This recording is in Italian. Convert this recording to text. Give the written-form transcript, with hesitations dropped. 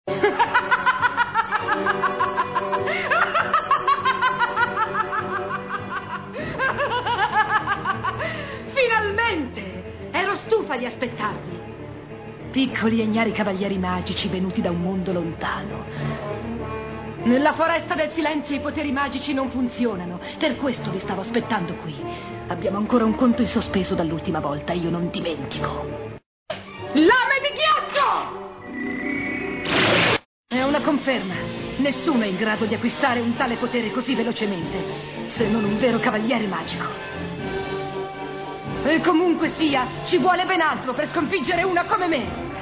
Finalmente! Ero stufa di aspettarvi. Piccoli e ignari cavalieri magici venuti da un mondo lontano. Nella foresta del silenzio i poteri magici non funzionano. Per questo vi stavo aspettando qui. Abbiamo ancora un conto in sospeso dall'ultima volta, io non dimentico. Lame di ghiaccio! È una conferma. Nessuno è in grado di acquistare un tale potere così velocemente, se non un vero cavaliere magico. E comunque sia, ci vuole ben altro per sconfiggere una come me.